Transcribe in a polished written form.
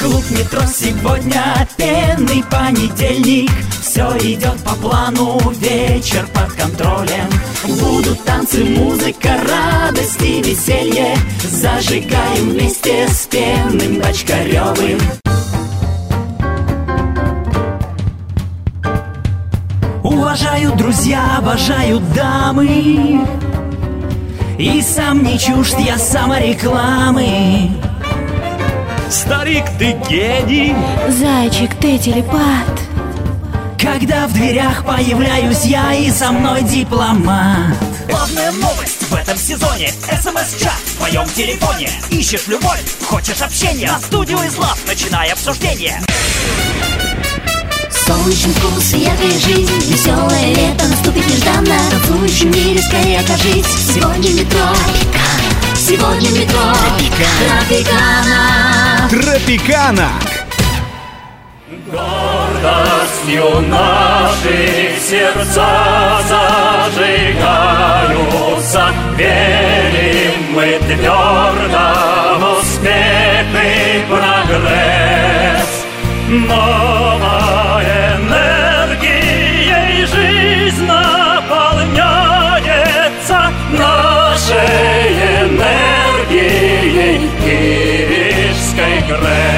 Клуб «Метро» сегодня пенный понедельник. Все идет по плану, вечер под контролем. Будут танцы, музыка, радость и веселье. Зажигаем вместе с Пенным Бочкаревым. Уважаю, друзья, обожаю дамы. И сам не чужд я саморекламы. Старик, ты гений. Зайчик, ты телепат. Когда в дверях появляюсь я, и со мной дипломат. Главная новость в этом сезоне. СМС-чат в твоем телефоне. Ищешь любовь, хочешь общения. На студию из лав начинай обсуждение. Солнечный вкус и яркая жизнь. Веселое лето наступит нежданно. В танцующем мире скорее окажись. Сегодня метро Тропикана. Сегодня метро Тропикана. Тропикана. Гордостью наши сердца зажигаются. Верим мы твердо в успех и прогресс. Новая энергией жизнь наполняется. Нашей энергией Киришской ГРЭС.